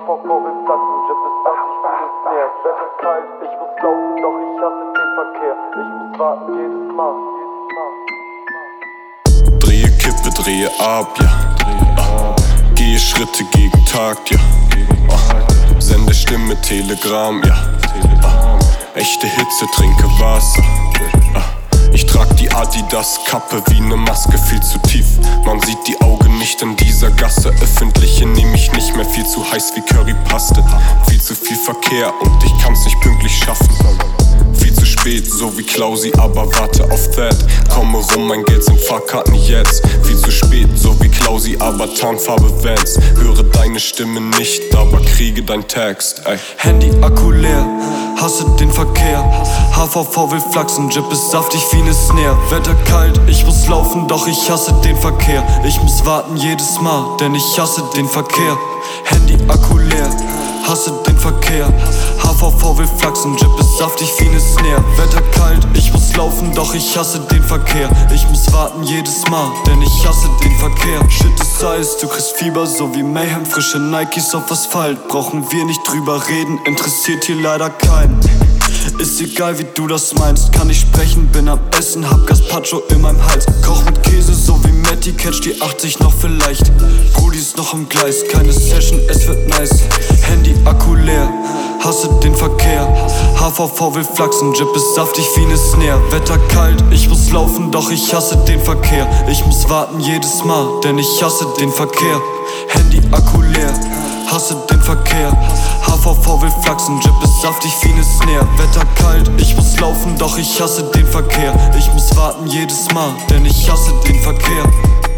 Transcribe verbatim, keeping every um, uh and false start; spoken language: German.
V V will flachsen, Jeep ist achtzig Minuten näher. Wetter kalt, ich muss laufen, doch ich hasse den Verkehr. Ich muss warten jedes Mal. Drehe Kippe, drehe ab, ja. Ah. Gehe Schritte gegen Takt, ja. Ah. Sende Stimme, Telegramm, ja. Ah. Echte Hitze, trinke Wasser. Ah. Ich trag die Adidas-Kappe wie ne Maske, viel zu tief. Man sieht die Augen nicht in dieser Gasse. Öffentliche nehm ich nicht mehr, viel zu heiß wie Currypaste. Viel zu viel Verkehr und ich kann's nicht pünktlich schaffen. Viel zu spät, so wie Klausi, aber warte auf that. Komme rum, mein Geld sind Fahrkarten jetzt. Viel zu spät, so wie Klausi, aber Tarnfarbe Vans. Höre deine Stimme nicht, aber kriege dein Text, ey. Handy Akku leer, hasse den Verkehr. H V V will flachsen, Jeep ist saftig wie ne Snare. Wetter kalt, ich muss laufen, doch ich hasse den Verkehr. Ich muss warten jedes Mal, denn ich hasse den Verkehr. Handy Akku leer, hasse den Verkehr. H V V will flachsen, Jeep ist saftig wie ne Snare. Wetter kalt, ich muss laufen, doch ich hasse den Verkehr. Ich muss warten jedes Mal, denn ich hasse den Verkehr. Shit ist Eis, du kriegst Fieber, so wie Mayhem. Frische Nikes auf Asphalt, brauchen wir nicht drüber reden. Interessiert hier leider keinen. Ist egal wie du das meinst, kann ich sprechen, bin am Essen, hab Gazpacho in meinem Hals. Koch mit Käse, so wie Matty, catch die achtzig noch vielleicht. Brudi ist noch am Gleis, keine Session, es wird nice. Handy Akku leer, hasse den Verkehr. H V V will flachsen, Jeep ist saftig wie ne Snare. Wetter kalt, ich muss laufen, doch ich hasse den Verkehr. Ich muss warten jedes Mal, denn ich hasse den Verkehr. Handy Akku leer, hasse den Verkehr. H V V will flachsen, Jeep ist saftig wie ne Snare. Wetter kalt, ich muss laufen, doch ich hasse den Verkehr. Ich muss warten jedes Mal, denn ich hasse den Verkehr.